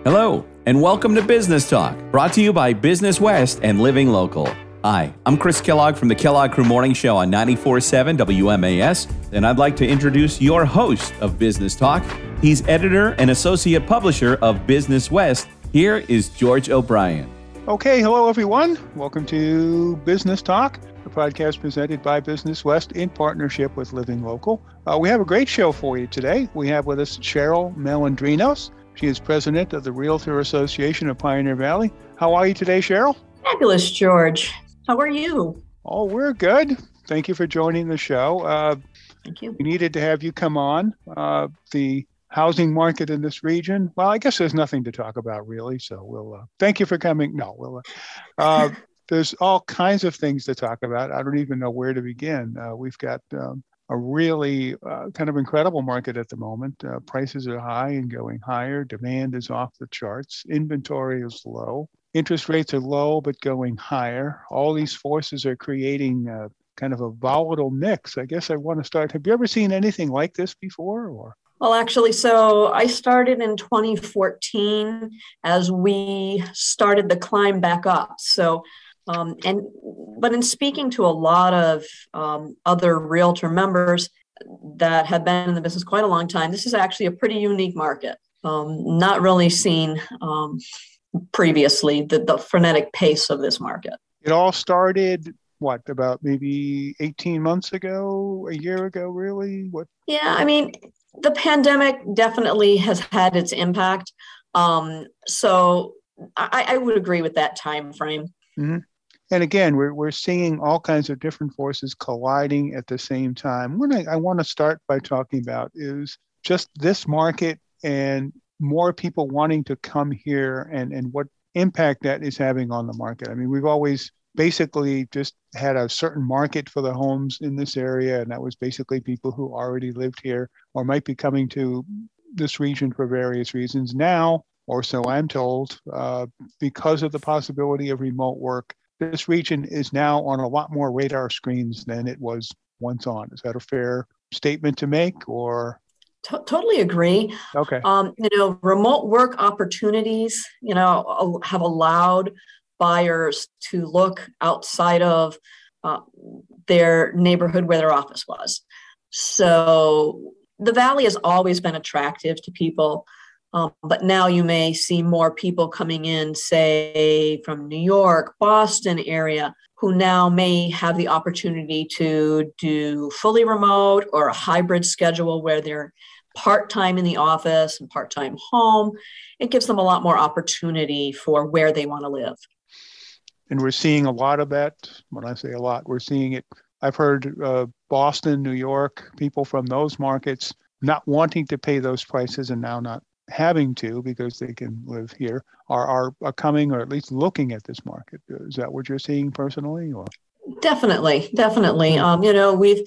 Hello, and welcome to Business Talk, brought to you by Business West and Living Local. Hi, I'm Chris Kellogg from the Kellogg Crew Morning Show on 94.7 WMAS, and I'd like to introduce your host of Business Talk. He's editor and associate publisher of Business West. Here is George O'Brien. Okay, hello everyone. Welcome to Business Talk, the podcast presented by Business West in partnership with Living Local. We have a great show for you today. We have with us Cheryl Malandrinos. She is president of the Realtor Association of Pioneer Valley. How are you today, Cheryl? Fabulous, George. How are you? Oh, we're good. Thank you for joining the show. Thank you. We needed to have you come on. The housing market in this region, well, I guess there's nothing to talk about really, so we'll thank you for coming. There's all kinds of things to talk about. I don't even know where to begin. We've got a really kind of incredible market at the moment. Prices are high and going higher. Demand is off the charts. Inventory is low. Interest rates are low but going higher. All these forces are creating kind of a volatile mix. I guess I want to start. Have you ever seen anything like this before? Or? Well, actually, so I started in 2014 as we started the climb back up. So, but in speaking to a lot of other realtor members that have been in the business quite a long time, this is actually a pretty unique market. Not really seen previously the frenetic pace of this market. It all started, about maybe 18 months ago, a year ago, really? What? Yeah, I mean, the pandemic definitely has had its impact. So I would agree with that time frame. Mm-hmm. And again, we're seeing all kinds of different forces colliding at the same time. What I want to start by talking about is just this market and more people wanting to come here and what impact that is having on the market. I mean, we've always basically just had a certain market for the homes in this area, and that was basically people who already lived here or might be coming to this region for various reasons. Now, or so I'm told, because of the possibility of remote work, this region is now on a lot more radar screens than it was once on. Is that a fair statement to make, or? Totally agree. Okay. Remote work opportunities, have allowed buyers to look outside of their neighborhood where their office was. So the Valley has always been attractive to people. But now you may see more people coming in, say, from New York, Boston area, who now may have the opportunity to do fully remote or a hybrid schedule where they're part-time in the office and part-time home. It gives them a lot more opportunity for where they want to live. And we're seeing a lot of that. When I say a lot, we're seeing it. I've heard Boston, New York, people from those markets not wanting to pay those prices and now not having to because they can live here are coming or at least looking at this market. Is that what you're seeing personally? Or? Definitely. We've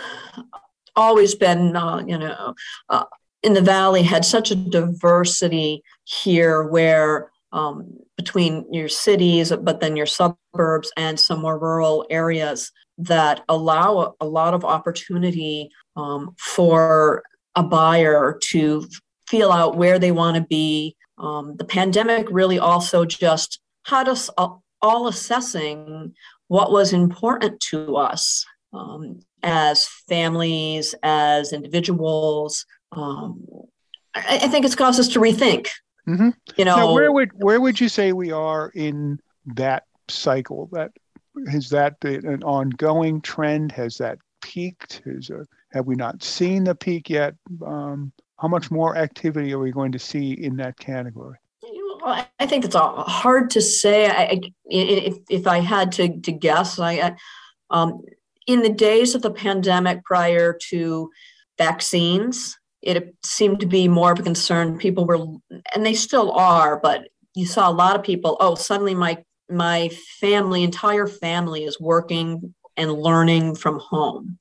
always been, in the Valley had such a diversity here where between your cities, but then your suburbs and some more rural areas that allow a lot of opportunity for a buyer to feel out where they want to be. The pandemic really also just had us all assessing what was important to us as families, as individuals. I think it's caused us to rethink. Mm-hmm. Now, where would you say we are in that cycle? Has that been an ongoing trend? Has that peaked? Have we not seen the peak yet? How much more activity are we going to see in that category? I think it's hard to say. If I had to guess, in the days of the pandemic prior to vaccines, it seemed to be more of a concern. People were, and they still are, but you saw a lot of people, suddenly my entire family is working and learning from home.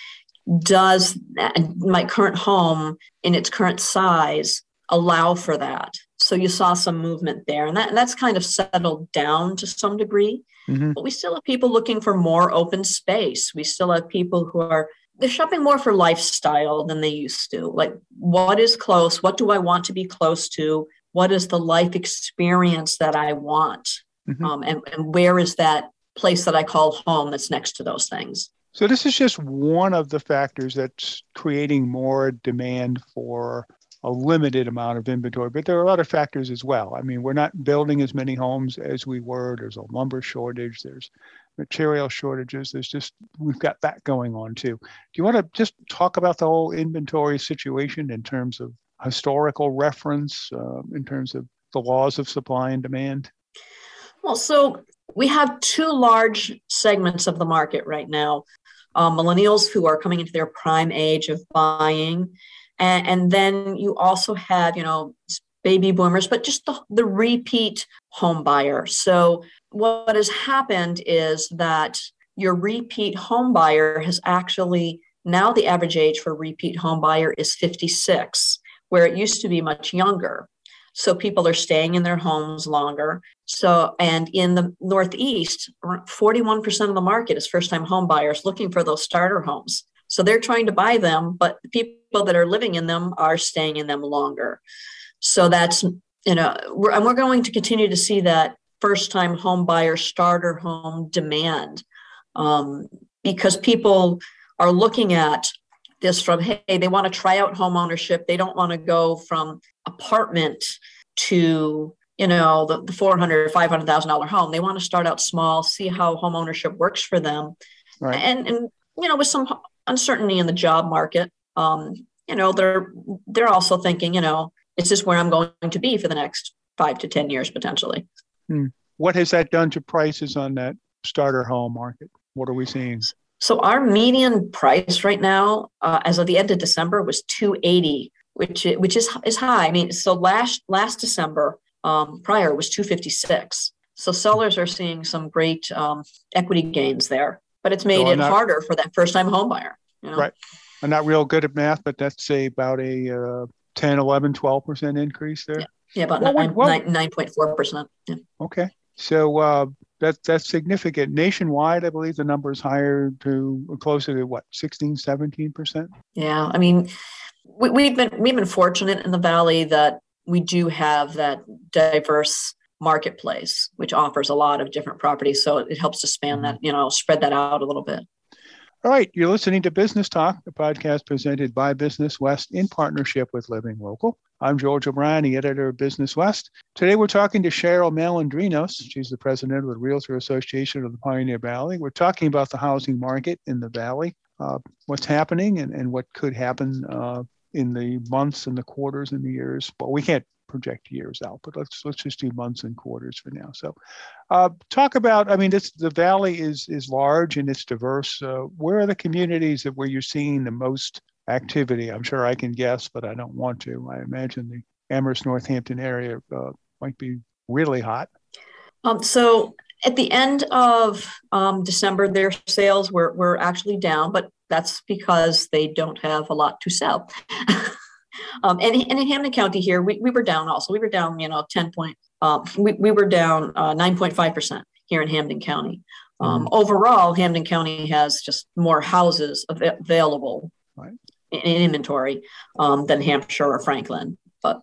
Does my current home in its current size allow for that? So you saw some movement there, and that's kind of settled down to some degree. Mm-hmm. But we still have people looking for more open space. We still have people who they're shopping more for lifestyle than they used to. Like, what is close? What do I want to be close to? what is the life experience that I want? And where is that place that I call home that's next to those things? So this is just one of the factors that's creating more demand for a limited amount of inventory, but there are other factors as well. I mean, we're not building as many homes as we were. There's a lumber shortage. There's material shortages. We've got that going on too. Do you want to just talk about the whole inventory situation in terms of historical reference, in terms of the laws of supply and demand? Well, so we have two large segments of the market right now. Millennials who are coming into their prime age of buying. And then you also have, baby boomers, but just the repeat home buyer. So what has happened is that your repeat home buyer has actually, now the average age for repeat home buyer is 56, where it used to be much younger. So people are staying in their homes longer. So, and in the Northeast, 41% of the market is first-time home buyers looking for those starter homes. So they're trying to buy them, but the people that are living in them are staying in them longer. So that's, we're going to continue to see that first-time home buyer starter home demand, because people are looking at this from, hey, they want to try out home ownership. They don't want to go from apartment to, the $400,000, $500,000 home. They want to start out small, see how home ownership works for them. Right. And with some uncertainty in the job market, they're also thinking, is this where I'm going to be for the next 5 to 10 years potentially? What has that done to prices on that starter home market? What are we seeing? So our median price right now, as of the end of December, was $280, which is high. I mean, so last December prior was $256. So sellers are seeing some great equity gains there, but it's made it harder for that first-time home buyer. Right. I'm not real good at math, but that's about a 10, 11, 12% increase there. Yeah, about 9.4%. Yeah. Okay. So that's significant. Nationwide, I believe the number is higher to closer to 16, 17%? Yeah. I mean, we've been fortunate in the Valley that we do have that diverse marketplace, which offers a lot of different properties. So it helps to span that, spread that out a little bit. All right. You're listening to Business Talk, a podcast presented by Business West in partnership with Living Local. I'm George O'Brien, the editor of Business West. Today, we're talking to Cheryl Malandrinos. She's the president of the Realtor Association of the Pioneer Valley. We're talking about the housing market in the Valley, what's happening and what could happen in the months and the quarters and the years. Well, we can't project years out, but let's just do months and quarters for now. So talk about, the Valley is large and it's diverse. Where are the communities where you're seeing the most activity? I'm sure I can guess, but I don't want to. I imagine the Amherst, Northampton area might be really hot. So at the end of December, their sales were actually down, but that's because they don't have a lot to sell. And in Hampden County here, we were down also. We were down, 10 point. We were down 9.5% here in Hampden County. Overall, Hampden County has just more houses available in inventory than Hampshire or Franklin. But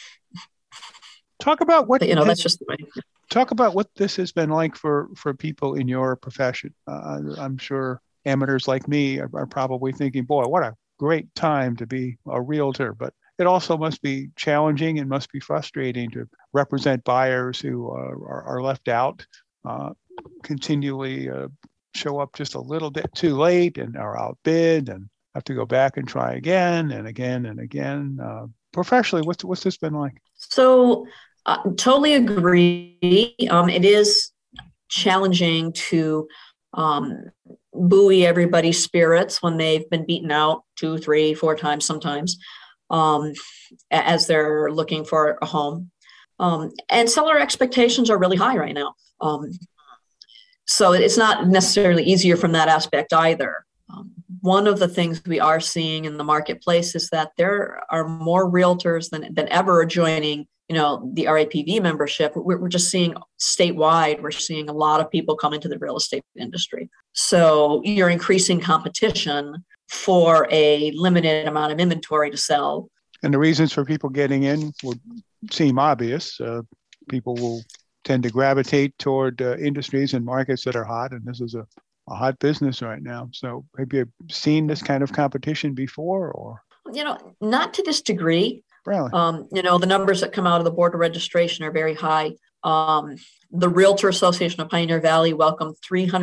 talk about what that's just the way. Talk about what this has been like for people in your profession. I'm sure amateurs like me are probably thinking, boy, what a great time to be a realtor, but it also must be challenging and must be frustrating to represent buyers who are left out, continually show up just a little bit too late and are outbid and have to go back and try again and again and again. Professionally, what's this been like? So totally agree. It is challenging to buoy everybody's spirits when they've been beaten out 2, 3, 4 times sometimes as they're looking for a home. And seller expectations are really high right now. So it's not necessarily easier from that aspect either. One of the things we are seeing in the marketplace is that there are more realtors than ever joining, the RAPV membership. We're just seeing statewide, we're seeing a lot of people come into the real estate industry. So you're increasing competition for a limited amount of inventory to sell. And the reasons for people getting in would seem obvious. People will tend to gravitate toward industries and markets that are hot, and this is a hot business right now. So have you seen this kind of competition before, or? Not to this degree. Really? The numbers that come out of the Board of Registration are very high. The Realtor Association of Pioneer Valley welcomed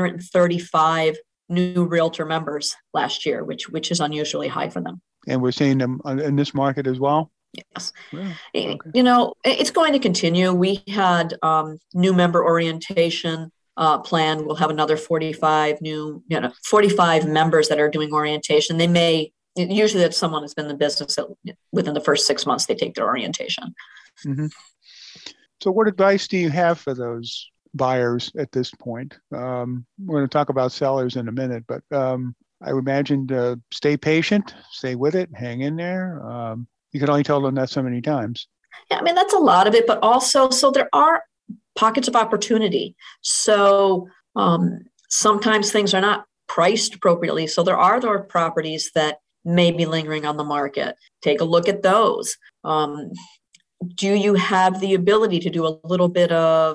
335 new realtor members last year, which is unusually high for them. And we're seeing them in this market as well? Yes. Really? Okay. It's going to continue. We had new member orientation planned. We'll have another 45 members that are doing orientation. Usually that's someone who's been in the business within the first 6 months, they take their orientation. Mm-hmm. So what advice do you have for those buyers at this point? We're going to talk about sellers in a minute, but I would imagine stay patient, stay with it, hang in there. You can only tell them that so many times. Yeah, that's a lot of it, but also, so there are pockets of opportunity. So sometimes things are not priced appropriately. So there are properties that may be lingering on the market. Take a look at those. Do you have the ability to do a little bit of,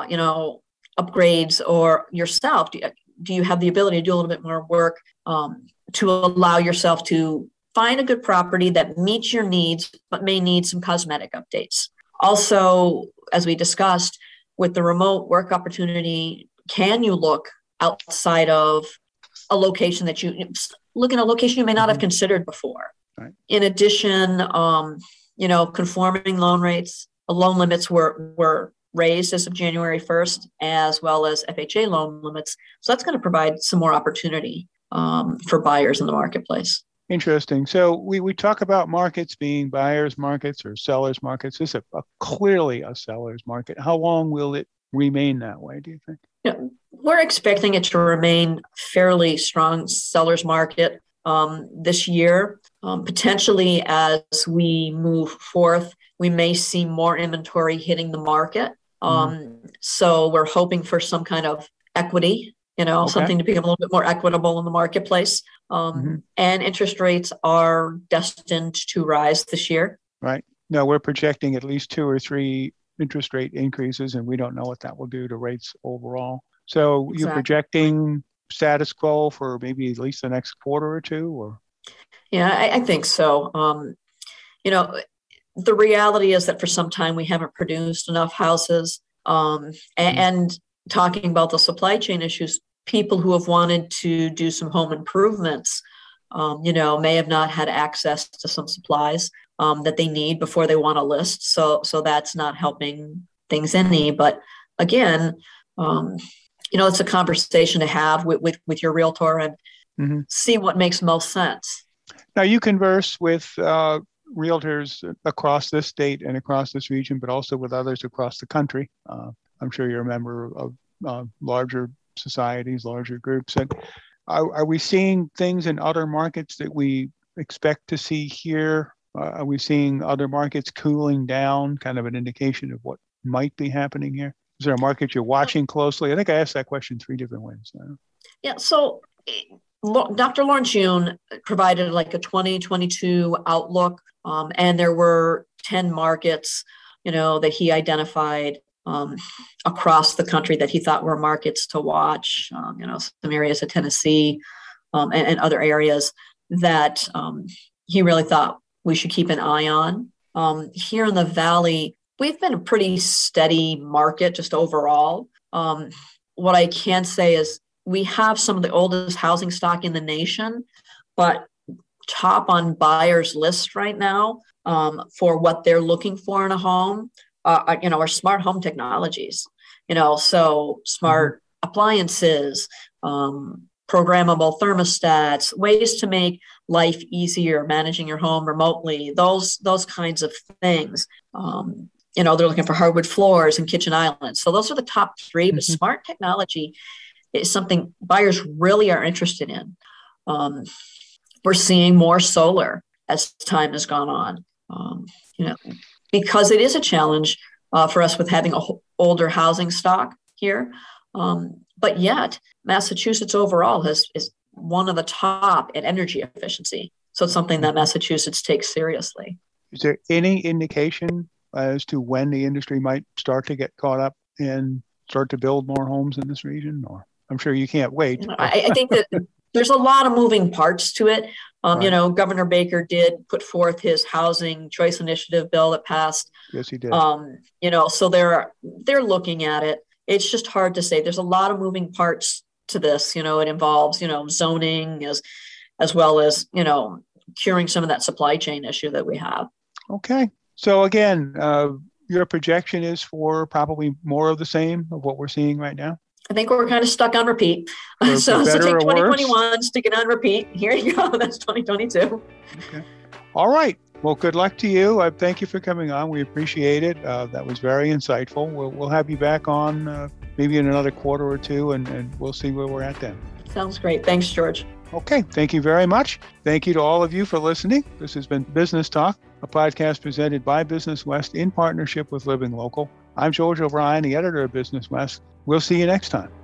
upgrades, or yourself? Do you have the ability to do a little bit more work to allow yourself to find a good property that meets your needs, but may need some cosmetic updates? Also, as we discussed, with the remote work opportunity, can you look outside of a location that you may not have considered before? Right. In addition, conforming loan limits were raised as of January 1st, as well as FHA loan limits. So that's going to provide some more opportunity for buyers in the marketplace. Interesting. So we talk about markets being buyers markets or sellers markets. This is clearly a seller's market. How long will it remain that way, do you think? We're expecting it to remain fairly strong seller's market this year. Potentially, as we move forth, we may see more inventory hitting the market. So we're hoping for some kind of equity, something to become a little bit more equitable in the marketplace. And interest rates are destined to rise this year. Right. No, we're projecting at least 2 or 3 interest rate increases, and we don't know what that will do to rates overall. So You're projecting status quo for maybe at least the next quarter or two, or? Yeah, I think so. The reality is that for some time we haven't produced enough houses. And talking about the supply chain issues, people who have wanted to do some home improvements, may have not had access to some supplies that they need before they want to list. So that's not helping things any. But again, it's a conversation to have with your realtor and see what makes most sense. Now, you converse with realtors across this state and across this region, but also with others across the country. I'm sure you're a member of larger societies, larger groups. And are we seeing things in other markets that we expect to see here? Are we seeing other markets cooling down, kind of an indication of what might be happening here? Is there a market you're watching closely? I think I asked that question 3 different ways. Yeah, so Dr. Lawrence Yun provided like a 2022 outlook, and there were 10 markets, that he identified across the country that he thought were markets to watch, some areas of Tennessee and other areas that he really thought we should keep an eye on. Here in the Valley, we've been a pretty steady market just overall. What I can say is we have some of the oldest housing stock in the nation, but top on buyers' list right now for what they're looking for in a home are smart home technologies. So smart appliances, programmable thermostats, ways to make life easier, managing your home remotely, those kinds of things. They're looking for hardwood floors and kitchen islands. So those are the top 3, but smart technology is something buyers really are interested in. We're seeing more solar as time has gone on, because it is a challenge for us with having older housing stock here. But yet Massachusetts overall is one of the top in energy efficiency. So it's something that Massachusetts takes seriously. Is there any indication as to when the industry might start to get caught up and start to build more homes in this region? Or I'm sure you can't wait. I think that there's a lot of moving parts to it. Right. Governor Baker did put forth his housing choice initiative bill that passed. Yes, he did. So they're looking at it. It's just hard to say. There's a lot of moving parts to this. It involves, zoning as well as, curing some of that supply chain issue that we have. Okay. So again, your projection is for probably more of the same of what we're seeing right now? I think we're kind of stuck on repeat. So take 2021, stick it on repeat. Here you go. That's 2022. Okay. All right. Well, good luck to you. Thank you for coming on. We appreciate it. That was very insightful. We'll have you back on maybe in another quarter or two, and we'll see where we're at then. Sounds great. Thanks, George. Okay. Thank you very much. Thank you to all of you for listening. This has been Business Talk, a podcast presented by Business West in partnership with Living Local. I'm George O'Brien, the editor of Business West. We'll see you next time.